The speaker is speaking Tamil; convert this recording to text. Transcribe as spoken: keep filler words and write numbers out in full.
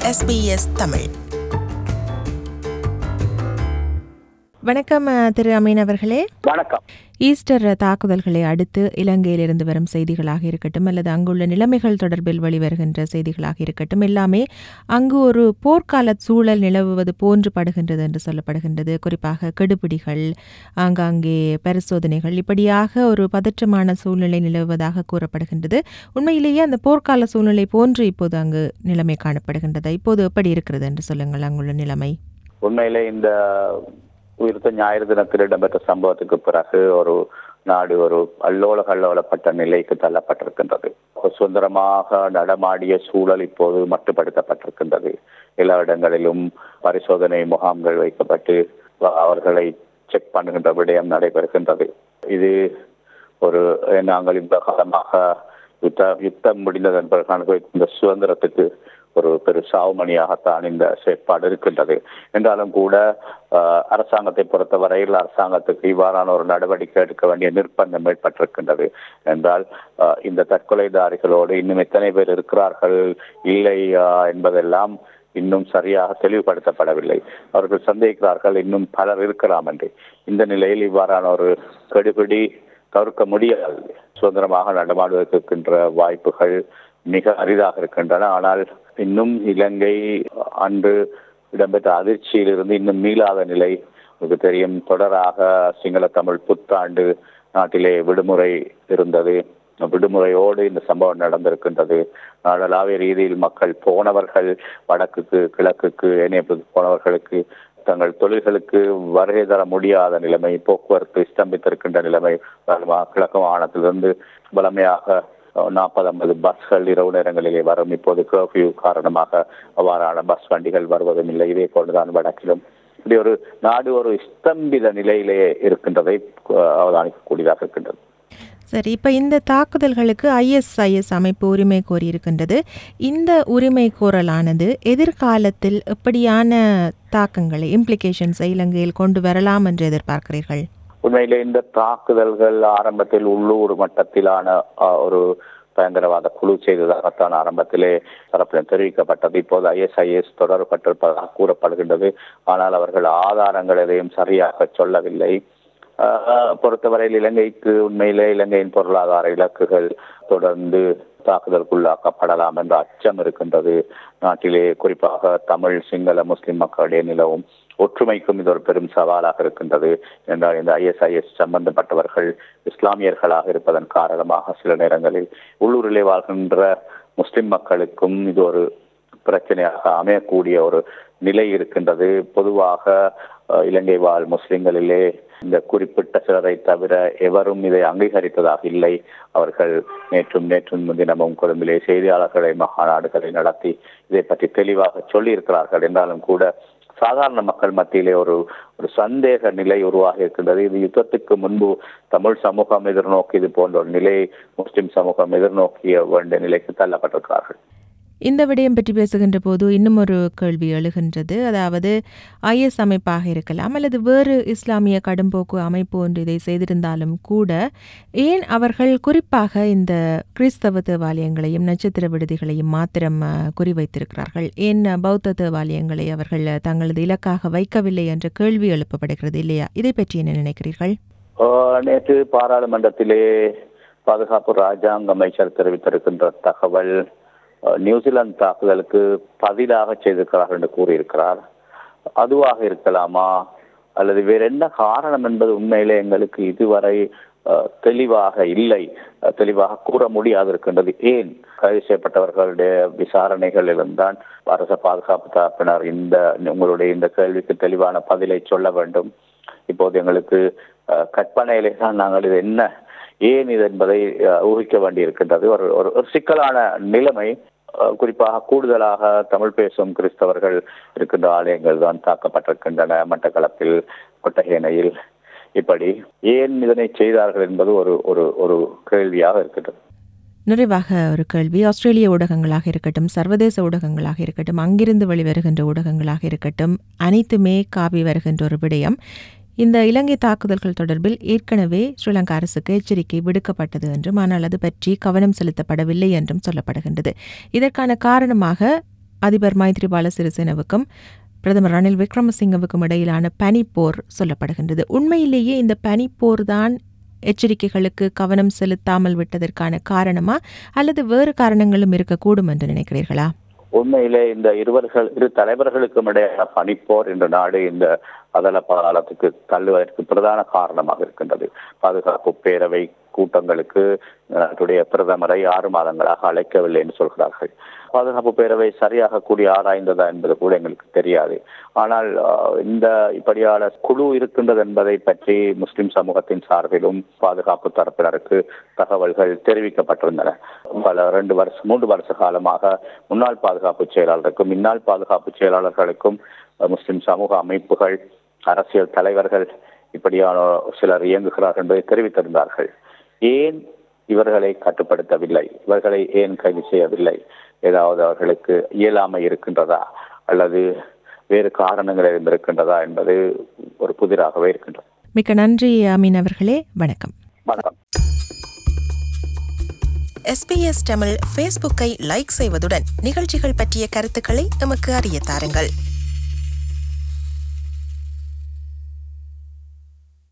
S B S Tamil. வணக்கம் திரு அமீன் அவர்களே. வணக்கம். ஈஸ்டர் தாக்குதல்களை அடுத்து இலங்கையிலிருந்து வரும் செய்திகளாக இருக்கட்டும் அல்லது அங்குள்ள நிலைமைகள் தொடர்பில் வெளிவருகின்ற செய்திகளாக இருக்கட்டும், எல்லாமே அங்கு ஒரு போர்க்கால சூழல் நிலவுவது போன்று படுகின்றது என்று சொல்லப்படுகின்றது. குறிப்பாக கெடுபிடிகள், ஆங்காங்கே பரிசோதனைகள், இப்படியாக ஒரு பதற்றமான சூழ்நிலை நிலவுவதாக கூறப்படுகின்றது. உண்மையிலேயே அந்த போர்க்கால சூழ்நிலை போன்று இப்போது அங்கு நிலைமை காணப்படுகின்றது. இப்போது எப்படி இருக்கிறது என்று சொல்லுங்கள் அங்குள்ள நிலைமை. உண்மையிலே இந்த உயிர்த்த ஞாயிறு தினத்தில் இடம்பெற்ற சம்பவத்துக்கு பிறகு ஒரு நாடு ஒரு அல்லோல கல்லோலப்பட்ட நிலைக்கு தள்ளப்பட்டிருக்கின்றது. சுதந்திரமாக நடமாடிய சூழல் இப்போது மட்டுப்படுத்தப்பட்டிருக்கின்றது. எல்லா இடங்களிலும் பரிசோதனை முகாம்கள் வைக்கப்பட்டு அவர்களை செக் பண்ணுகின்ற விடயம் நடைபெறுகின்றது. இது ஒரு நாங்கள் இந்த காலமாக யுத்த யுத்தம் முடிந்தது என்பதற்கான இந்த சுதந்திரத்துக்கு ஒரு பெரு சாவுமணியாகத்தான் இந்த செயற்பாடு இருக்கின்றது. என்றாலும் கூட அரசாங்கத்தை பொறுத்தவரையில் அரசாங்கத்துக்கு இவ்வாறான ஒரு நடவடிக்கை எடுக்க வேண்டிய நிர்பந்தம் ஏற்பட்டிருக்கின்றது. என்றால் இந்த தற்கொலைதாரிகளோடு இன்னும் எத்தனை பேர் இருக்கிறார்கள் இல்லை என்பதெல்லாம் இன்னும் சரியாக தெளிவுபடுத்தப்படவில்லை. அவர்கள் சந்தேகிக்கிறார்கள் இன்னும் பலர் இருக்கலாம் என்று. இந்த நிலையில் இவ்வாறான ஒரு கெடுபிடி தவிர்க்க முடியாது. சுதந்திரமாக நடமாடுவதற்கின்ற வாய்ப்புகள் மிக அரிதாக இருக்கின்றன. ஆனால் இன்னும் இலங்கை அன்று இடம்பெற்ற அதிர்ச்சியிலிருந்து இன்னும் மீளாத நிலை உங்களுக்கு தெரியும். தொடராக சிங்கள தமிழ் புத்தாண்டு நாட்டிலே விடுமுறை இருந்தது. விடுமுறையோடு இந்த சம்பவம் நடந்திருக்கின்றது. நாடளாவிய ரீதியில் மக்கள் போனவர்கள் வடக்குக்கு கிழக்குக்கு ஏனைய போனவர்களுக்கு தங்கள் தொழில்களுக்கு வருகை தர முடியாத நிலைமை, போக்குவரத்து ஸ்தம்பித்திருக்கின்ற நிலைமை, கிழக்கு மாகாணத்திலிருந்து வலிமையாக நாற்பது ஐம்பது பஸ்கள் இரவு நேரங்களிலே வரும். இப்போது கர்ஃபியூ காரணமாக அவ்வாறான பஸ் வண்டிகள் வருவதும் இல்லை. இதே போன்றுதான் வடக்கிலும். இப்படி ஒரு நாடு ஒரு ஸ்தம்பித நிலையிலேயே இருக்கின்றதை அவதானிக்கக்கூடியதாக இருக்கின்றது. சரி, இப்போ இந்த தாக்குதல்களுக்கு ஐஎஸ்ஐஎஸ் அமைப்பு உரிமை கோரியிருக்கின்றது. இந்த உரிமை கோரலானது எதிர்காலத்தில் எப்படியான தாக்கங்களை, இம்ப்ளிகேஷன்ஸை இலங்கையில் கொண்டு வரலாம் என்று எதிர்பார்க்கிறீர்கள்? உண்மையிலே இந்த தாக்குதல்கள் ஆரம்பத்தில் உள்ளூர் மட்டத்திலான ஒரு பயங்கரவாத குழு செய்ததாகத்தான் ஆரம்பத்திலே தரப்பில் தெரிவிக்கப்பட்டது. இப்போது ஐஎஸ்ஐஎஸ் தொடரப்பட்டிருப்பதாக கூறப்படுகின்றது. ஆனால் அவர்கள் ஆதாரங்கள் எதையும் சரியாக சொல்லவில்லை. பொறுத்தவரையில் இலங்கைக்கு உண்மையிலே இலங்கையின் பொருளாதார இலக்குகள் தொடர்ந்து தாக்குதலுக்குள்ளாக்கப்படலாம் என்ற அச்சம் இருக்கின்றது. நாட்டிலே குறிப்பாக தமிழ் சிங்கள முஸ்லிம் மக்களிடையே நிலவும் ஒற்றுமைக்கும் இது ஒரு பெரும் சவாலாக இருக்கின்றது. என்றால் இந்த ஐஎஸ்ஐஎஸ் சம்பந்தப்பட்டவர்கள் இஸ்லாமியர்களாக இருப்பதன் காரணமாக சில நேரங்களில் உள்ளூரிலே வாழ்கின்ற முஸ்லிம் மக்களுக்கும் இது ஒரு பிரச்சனையாக அமையக்கூடிய ஒரு நிலை இருக்கின்றது. பொதுவாக இலங்கை வாழ் முஸ்லிம்களிலே இந்த குறிப்பிட்ட சிலரை தவிர எவரும் இதை அங்கீகரித்ததாக இல்லை. அவர்கள் நேற்றும் நேற்றும் முன்தினமும் கொழும்பிலே செய்தியாளர்களை மாநாடுகளை நடத்தி இதை பற்றி தெளிவாக சொல்லி இருக்கிறார்கள். என்றாலும் கூட சாதாரண மக்கள் மத்தியிலே ஒரு ஒரு சந்தேக நிலை உருவாகி இருக்கின்றது. இது யுத்தத்துக்கு முன்பு தமிழ் சமூகம் எதிர்நோக்கி இது போன்ற ஒரு நிலையை முஸ்லிம் சமூகம் எதிர்நோக்கிய வேண்டிய நிலைக்கு தள்ளப்பட்டிருக்கிறார்கள். இந்த விடயம் பற்றி பேசுகின்ற போது இன்னும் ஒரு கேள்வி எழுகின்றது. அதாவது ஐஎஸ் அமைப்பாக இருக்கலாம் அல்லது வேறு இஸ்லாமிய கடும்போக்கு அமைப்பு ஒன்று இதை செய்திருந்தாலும் கூட ஏன் அவர்கள் குறிப்பாக இந்த கிறிஸ்தவ தேவாலயங்களையும் நட்சத்திர விடுதிகளையும் மாத்திரம் குறிவைத்திருக்கிறார்கள்? ஏன் பௌத்த தேவாலயங்களை அவர்கள் தங்களது இலக்காக வைக்கவில்லை என்ற கேள்வி எழுப்பப்படுகிறது இல்லையா? இதை பற்றி என்ன நினைக்கிறீர்கள்? நேற்று பாராளுமன்றத்திலே பாதுகாப்பு ராஜாங்க அமைச்சர் தெரிவித்திருக்கின்ற தகவல் நியூசிலாந்து தாக்குதலுக்கு பதிலாக செய்திருக்கிறார்கள் என்று கூறியிருக்கிறார். அதுவாக இருக்கலாமா அல்லது வேற என்ன காரணம் என்பது உண்மையிலே எங்களுக்கு இதுவரை தெளிவாக இல்லை, தெளிவாக கூற முடியாது இருக்கின்றது. ஏன் கைது செய்யப்பட்டவர்களுடைய விசாரணைகளில்தான் அரச பாதுகாப்பு தரப்பினர் இந்த உங்களுடைய இந்த கேள்விக்கு தெளிவான பதிலை சொல்ல வேண்டும். இப்போது எங்களுக்கு கற்பனையிலே தான் நாங்கள் இது என்ன ஏன் இது என்பதை ஊகிக்க வேண்டி இருக்கின்றது. ஒரு ஒரு சிக்கலான நிலைமை. குறிப்பாக கூடுதலாக தமிழ் பேசும் கிறிஸ்தவர்கள் இருக்கின்ற ஆலயங்கள் தான் தாக்கப்பட்டிருக்கின்றன. மட்டக்களப்பில், கொட்டகேனையில். இப்படி ஏன் இதனை செய்தார்கள் என்பது ஒரு ஒரு ஒரு கேள்வியாக இருக்கின்றது. நிறைவாக ஒரு கேள்வி. ஆஸ்திரேலிய ஊடகங்களாக இருக்கட்டும், சர்வதேச ஊடகங்களாக இருக்கட்டும், அங்கிருந்து வெளிவருகின்ற ஊடகங்களாக இருக்கட்டும், அனைத்துமே காவி வருகின்ற ஒரு விடயம். இந்த இலங்கை தாக்குதல்கள் தொடர்பில் ஏற்கனவே ஸ்ரீலங்கா அரசுக்கு எச்சரிக்கை விடுக்கப்பட்டது என்றும் ஆனால் அது பற்றி கவனம் செலுத்தப்படவில்லை என்றும் சொல்லப்படுகின்றது. இதற்கான காரணமாக அதிபர் மைத்ரிபால சிறிசேனவுக்கும் பிரதமர் ரணில் விக்ரமசிங்கவுக்கும் இடையிலான பனிப்போர் சொல்லப்படுகின்றது. உண்மையிலேயே இந்த பனிப்போர் தான் எச்சரிக்கைகளுக்கு கவனம் செலுத்தாமல் விட்டதற்கான காரணமா அல்லது வேறு காரணங்களும் இருக்கக்கூடும் என்று நினைக்கிறீர்களா? உண்மையிலே இந்த இருவர்கள் இரு தலைவர்களுக்கும் இடையான பனிப்போர் இந்த நாடு இந்த அதல பாதாளத்துக்கு தள்ளுவதற்கு பிரதான காரணமாக இருக்கின்றது. பாதுகாப்பு பேரவை கூட்டங்களுக்கு நாட்டுடைய பிரதமரை ஆறு மாதங்களாக அழைக்கவில்லை என்று சொல்கிறார்கள். பாதுகாப்பு பேரவை சரியாக கூடி ஆராய்ந்ததா என்பது கூட எங்களுக்கு தெரியாது. ஆனால் இந்த இப்படியான குழு இருக்கின்றது என்பதை பற்றி முஸ்லிம் சமூகத்தின் சார்பிலும் பாதுகாப்பு தரப்பினருக்கு தகவல்கள் தெரிவிக்கப்பட்டிருந்தன. பல ரெண்டு வருஷம் மூன்று வருஷ காலமாக முன்னாள் பாதுகாப்பு செயலாளருக்கும் இந்நாள் பாதுகாப்பு செயலாளர்களுக்கும் முஸ்லிம் சமூக அமைப்புகள், அரசியல் தலைவர்கள் இப்படியான சிலர் இயங்குகிறார்கள் என்பதை தெரிவித்திருந்தார்கள். ஏன் இவர்களை கட்டுப்படுத்தவில்லை? இவர்களை ஏன் கைது செய்யவில்லை? ஏதாவது அவர்களுக்கு இயலாமை இருக்கின்றதா அல்லது வேறு காரணங்கள் இருக்கின்றதா என்பது ஒரு புதிராகவே இருக்கின்றது. மிக்க நன்றி அமீன் அவர்களே. வணக்கம். வணக்கம். எஸ்பிஎஸ் தமிழ் ஃபேஸ்புக்கை லைக் செய்வதுடன் நிகழ்ச்சிகள் பற்றிய கருத்துக்களை எமக்கு அறிய தாருங்கள்.